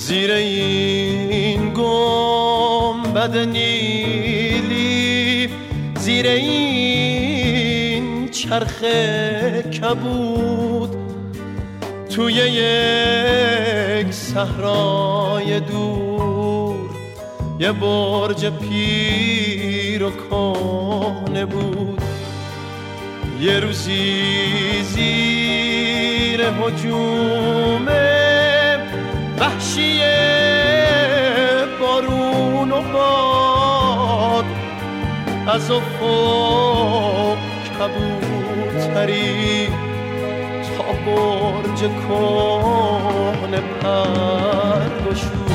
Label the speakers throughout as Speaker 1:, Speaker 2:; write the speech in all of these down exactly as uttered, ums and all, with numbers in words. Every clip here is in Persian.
Speaker 1: زیر این گنبد نیلی، زیر این چرخ کبود، توی یک صحرای دور یه برج پیر و کهنه بود. یه روزی زیر هجوم وحشی بارون و باد، از افق کبوتری تا برج کهنه پر گشود.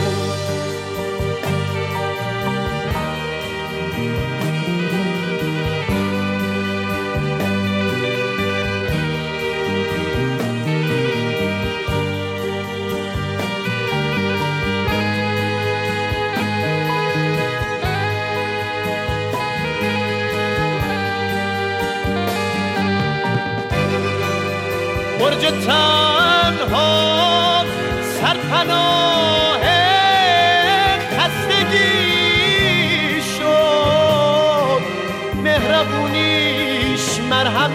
Speaker 1: برج تنها سرپناه خستگی شد، مهربونیش مرهم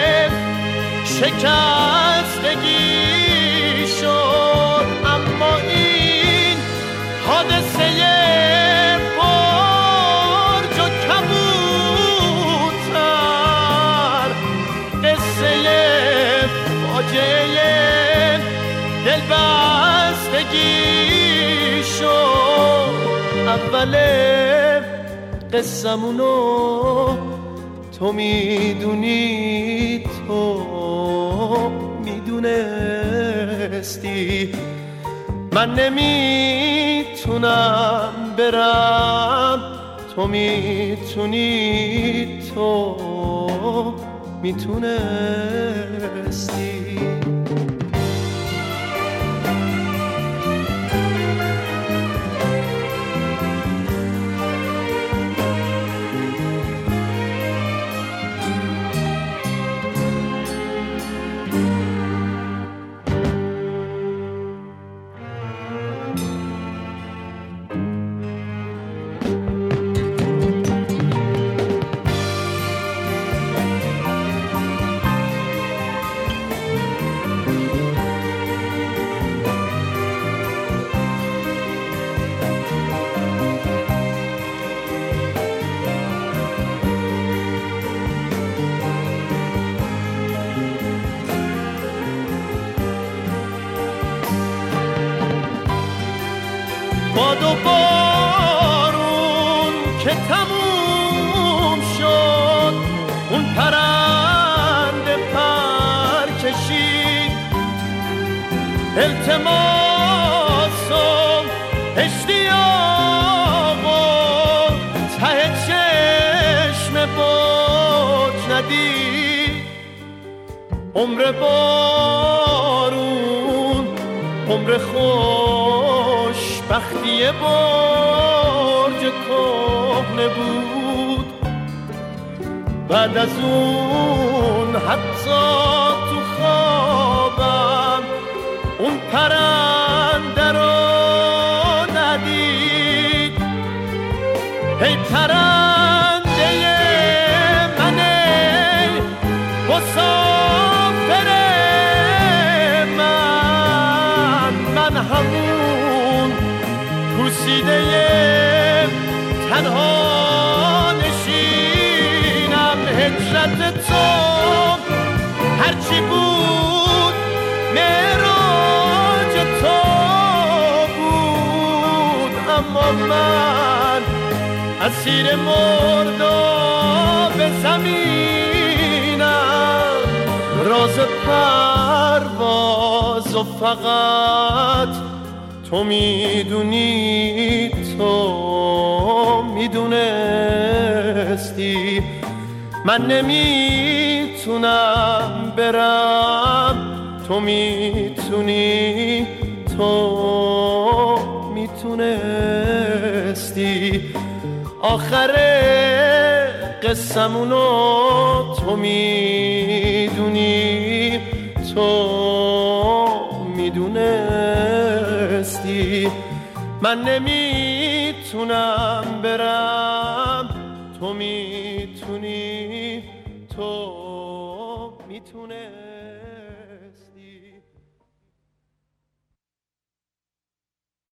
Speaker 1: شکستگی شد. اما این حادثه برج و کبوتر قصه فاجعه دلبستگی شد. اول قصمونو تو میدونی، تو میدونستی، من نمیتونم برم، تو میتونی، تو میتونستی. باد و بارون که تموم شد، اون پرنده پر کشید، التماس و اشتیاق و ته چشم برج ندید. عمر بارون عمر خوش بختی برج کهنه بود. بعد از اون حتی تو خوابم اون پرنده رو ندید. ای پرنده من، ای مسافر من، من همون پوسیده تنها نشینم. هجرت تو هرچی بود معراج تو بود، اما من اسیر مرداب زمینم. راز پرواز و فقط تو میدونی، تو میدونستی، من نمیتونم برم، تو میتونی، تو میتونستی. آخر قصمونو تو میدونی، تو میدونستی. من نمیتونم برم، تو می